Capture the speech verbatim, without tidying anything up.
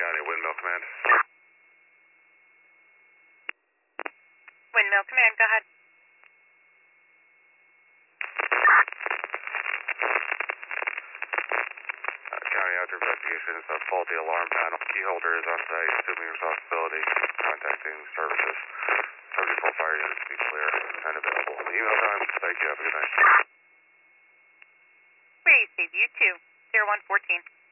County, Windmill Command. Windmill Command, go ahead. Uh, county after investigations of faulty alarm panel. Key holder is on site, assuming responsibility, contacting services. seventy-four fire units be clear and available. Email time. Thank you. Have a good night. We receive you too. zero one fourteen.